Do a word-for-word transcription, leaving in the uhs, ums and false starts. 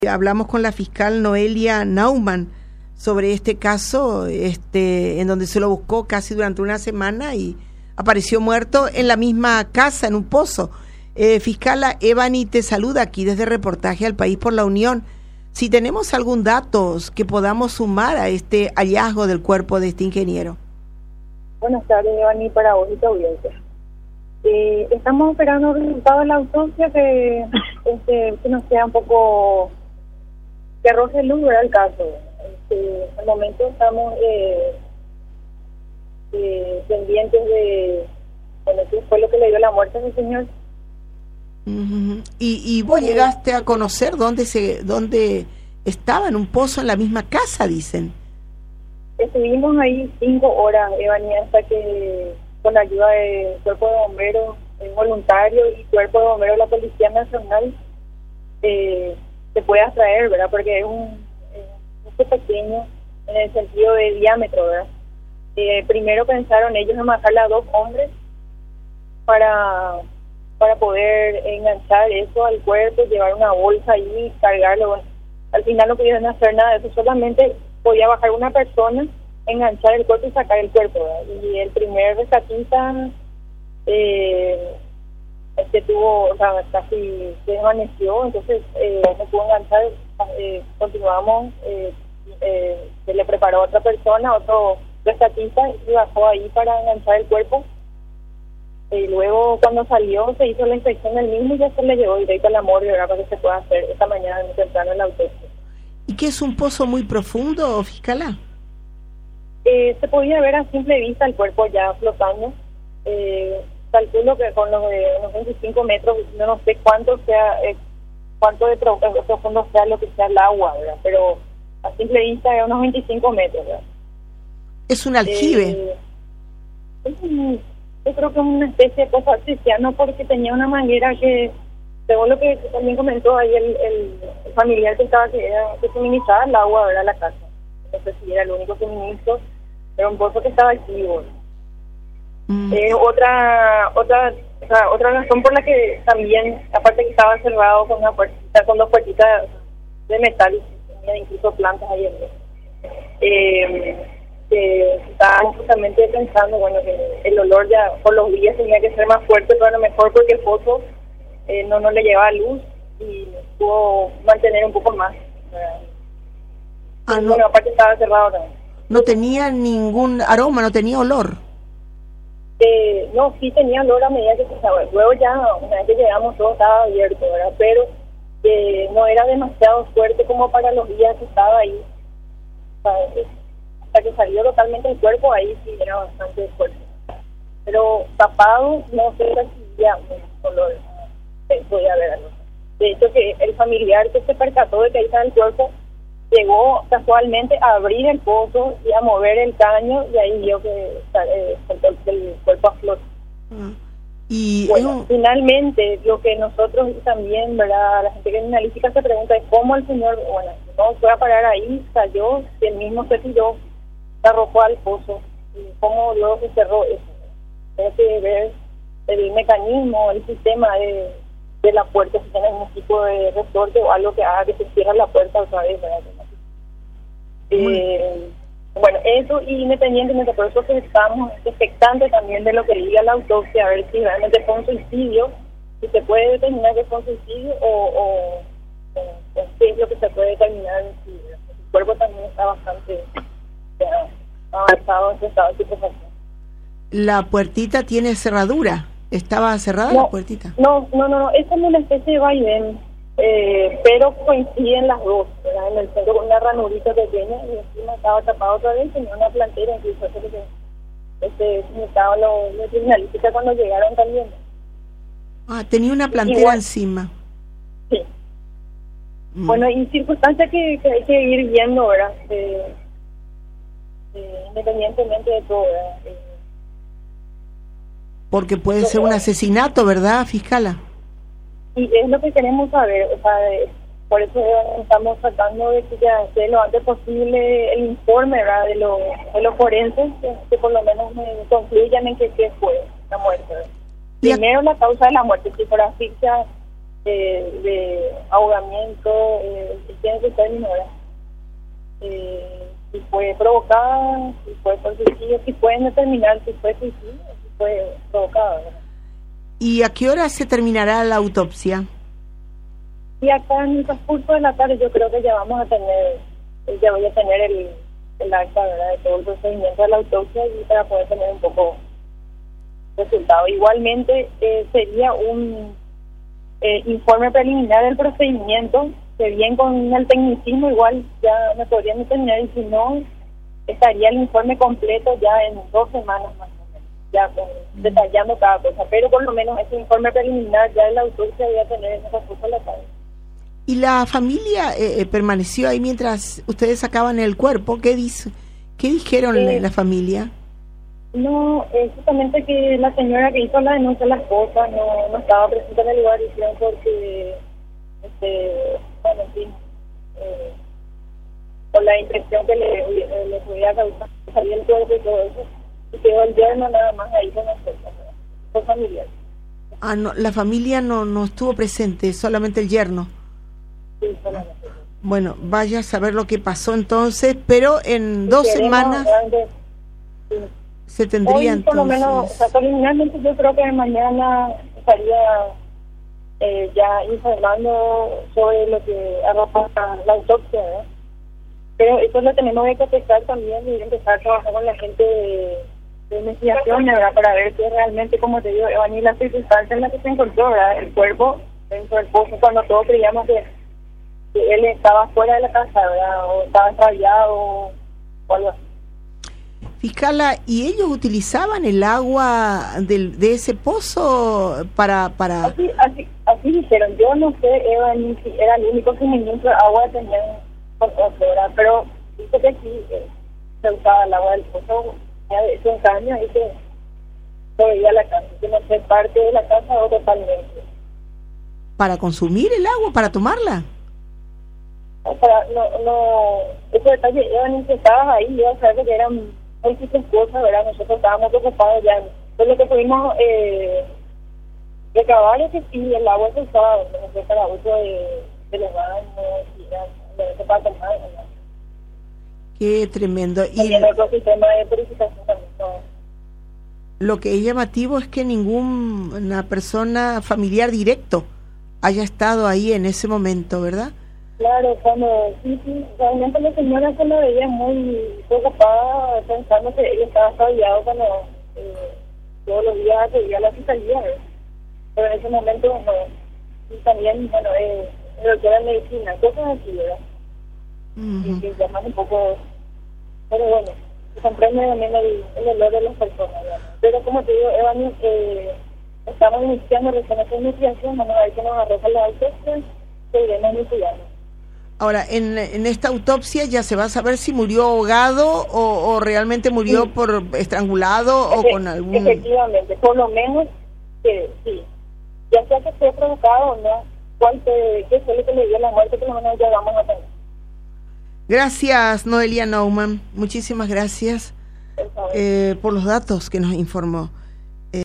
Hablamos con la fiscal Noelia Naumann sobre este caso, este, en donde se lo buscó casi durante una semana y apareció muerto en la misma casa, en un pozo. Eh, fiscala, Evani te saluda aquí desde Reportaje al País por la Unión. Si tenemos algún dato que podamos sumar a este hallazgo del cuerpo de este ingeniero. Buenas tardes, Evani, para vos y tu audiencia. Eh, estamos esperando el resultado de la autopsia que, este, que nos queda un poco... que arroje luz, ¿verdad? El caso. Este, al momento estamos eh, eh, pendientes de, bueno, qué fue lo que le dio la muerte a ese señor. Uh-huh. ¿Y, y vos llegaste a conocer dónde se dónde estaba, en un pozo en la misma casa, dicen? Estuvimos ahí cinco horas, Evani, hasta que con la ayuda del Cuerpo de Bomberos eh, voluntario y Cuerpo de Bomberos de la Policía Nacional eh, se puede atraer, ¿verdad? Porque es un poco pequeño en el sentido de diámetro, ¿verdad? Eh, primero pensaron ellos en bajarle a dos hombres para para poder enganchar eso al cuerpo, llevar una bolsa ahí, cargarlo. Bueno, al final no pudieron hacer nada de eso, solamente podía bajar una persona, enganchar el cuerpo y sacar el cuerpo, ¿verdad? Y el primer rescatista eh, este tuvo, o sea, casi se desvaneció, entonces eh, no pudo enganchar, eh, continuamos, eh, eh, se le preparó a otra persona, otro rescatista, y bajó ahí para enganchar el cuerpo, y luego cuando salió se hizo la inspección del mismo y ya se le llevó directo a la morgue, ¿verdad? Para que se pueda hacer esta mañana muy temprano en la autopsia. ¿Y qué es un pozo muy profundo, fiscala? Eh, se podía ver a simple vista el cuerpo ya flotando, eh, calculo que con los de unos veinticinco metros, no, no sé cuánto sea, eh, cuánto de profundo sea lo que sea el agua, ¿verdad? Pero a simple vista es unos veinticinco metros, ¿verdad? ¿Es un aljibe? Eh, es un, yo creo que es una especie de pozo artesiano porque tenía una manguera que, según lo que también comentó ahí el, el, el familiar que estaba, que, era, que suministraba el agua, ¿verdad? A la casa. No sé si era el único suministro, era un pozo que estaba activo. Mm. Eh, otra otra o sea, otra razón por la que también, aparte que estaba cerrado con una puertita, con dos puertitas de metal, tenía incluso plantas ahí dentro, eh, que estábamos justamente pensando, bueno, que el olor ya por los días tenía que ser más fuerte, pero a lo mejor porque el pozo eh, no, no le llevaba luz y pudo mantener un poco más. Ah, no. Bueno, aparte estaba cerrado también. No tenía ningún aroma, no tenía olor. Eh, no, sí tenía olor a medida que se estaba. Luego ya, una vez que llegamos, todo estaba abierto, ¿verdad? Pero eh, no era demasiado fuerte como para los días que estaba ahí. O sea, hasta que salió totalmente el cuerpo, ahí sí era bastante fuerte. Pero tapado, no sé si ya un olor eh, podía haber algo. De hecho, que el familiar que se percató de que ahí estaba el cuerpo, llegó casualmente a abrir el pozo y a mover el caño y ahí vio que eh, el, el cuerpo a flote. Uh, y bueno, un... finalmente lo que nosotros también, ¿verdad? La gente criminalística se pregunta es cómo el señor, bueno, no fue a parar ahí, cayó, si él mismo se tiró, se arrojó al pozo, y cómo luego se cerró eso. Hay que ver el mecanismo, el sistema de, de la puerta, si tiene algún tipo de resorte o algo que haga que se cierre la puerta otra vez, ¿verdad? Eh, bueno, eso, y independientemente, por eso que estamos expectantes también de lo que diga la autopsia, a ver si realmente fue un suicidio, si se puede determinar que fue un suicidio o, o, o, o qué es lo que se puede determinar. Si el cuerpo también está bastante ya, avanzado en su estado de situación. ¿La puertita tiene cerradura? ¿Estaba cerrada no, la puertita? No, no, no, no, es como una especie de vaivén. Eh, pero coinciden las dos, ¿verdad? En el centro con una ranurita pequeña y encima estaba tapado otra vez, tenía una plantera, incluso eso que este, significaba lo, lo criminalística cuando llegaron también. Ah, tenía una plantera igual, encima. Sí. Mm. Bueno, y circunstancias que, que hay que ir viendo, ¿verdad? Eh, eh, independientemente de todo, ¿verdad? Eh, Porque puede ser un asesinato, ¿verdad, fiscala? Y es lo que queremos saber, o sea, de, por eso estamos tratando de que ya esté lo antes posible el informe, ¿verdad? De, lo, de los forenses, que, que por lo menos me concluyan en que qué fue la muerte. Primero la causa de la muerte, si por asfixia eh, de ahogamiento, eh, tiene que ser menor. Eh, si fue provocada, si fue por suicidio, si pueden determinar si fue suicidio, si fue provocada, ¿verdad? ¿Y a qué hora se terminará la autopsia? Y acá en el transcurso de la tarde yo creo que ya vamos a tener, ya voy a tener el, el acta, ¿verdad?, de todo el procedimiento de la autopsia y para poder tener un poco resultado. Igualmente eh, sería un eh, informe preliminar del procedimiento, que bien con el tecnicismo igual ya me podrían determinar, y si no, estaría el informe completo ya en dos semanas más o menos, ya con, mm. detallando cada cosa, pero por lo menos ese informe preliminar ya de la autopsia voy a tener en el transcurso de la tarde. ¿Y la familia eh, permaneció ahí mientras ustedes sacaban el cuerpo? ¿Qué, dice, qué dijeron eh, la, la familia? No, eh, justamente que la señora que hizo la denuncia, la esposa, no, no estaba presente en el lugar, hicieron porque, este, bueno, en fin, eh, por la impresión que le, le, le podía causar salir el cuerpo y todo eso, y quedó el yerno nada más ahí con nosotros, los familiares. Ah, no, la familia no, no estuvo presente, solamente el yerno. Sí, solamente. Bueno, vaya a saber lo que pasó entonces, pero en dos semanas grande, sí. se tendría Hoy, por lo entonces... menos, o sea, preliminarmente yo creo que mañana estaría eh, ya informando sobre lo que arroja la autopsia, ¿verdad? Pero eso lo tenemos que contestar también y empezar a trabajar con la gente de, de investigación, ¿verdad?, para ver si realmente, como te digo, Evani, las circunstancias en las que se encontró, ¿verdad?, el cuerpo dentro del pozo, cuando todos creíamos que que él estaba fuera de la casa, ¿verdad?, o estaba extraviado o algo así. Fiscala, ¿y ellos utilizaban el agua del, de ese pozo para...? para... Así, así, así dijeron. Yo no sé, Eva, ni si era el único suministro de agua que tenían por otro, ¿verdad? Pero dice que sí, eh, se usaba el agua del pozo ya de esos años y que se veía la casa, que no sé, parte de la casa o totalmente. ¿Para consumir el agua, para tomarla? O sea, no, no, ese detalle, Eva, ni que estabas ahí, yo sabía que eran múltiples cosas, ¿verdad? Nosotros estábamos preocupados ya. Entonces lo que pudimos eh, recabar es que sí, el agua se usaba, no sé, para uso de, de los baños, y ya, para tomar, ¿verdad? Qué tremendo. Y el otro sistema de purificación también, ¿no? Lo que es llamativo es que ninguna persona familiar directo haya estado ahí en ese momento, ¿verdad? Claro, cuando sí, sí, realmente la señora se lo veía muy preocupada, pensando que ella estaba extraviado cuando eh, todos los días veía la fiscalía, ¿verdad? Pero en ese momento no. Y también, bueno, eh, el doctor de medicina, cosas así, ¿verdad? Uh-huh. Y que llaman un poco, pero bueno, se comprende también el, el dolor de las personas, ¿verdad? Pero como te digo, Evani, eh, estamos iniciando recién esta investigación, vamos a ver que nos arroja la autopsia, seguiremos investigando. Ahora, en, en esta autopsia ya se va a saber si murió ahogado o, o realmente murió sí. por estrangulado Efe, o con algún... Efectivamente, por lo menos que sí. Ya sea que fue provocado o no, cuál fue, qué fue lo que le dio la muerte, por lo menos ya vamos a tener. Gracias, Noelia Naumann. Muchísimas gracias eh, por los datos que nos informó.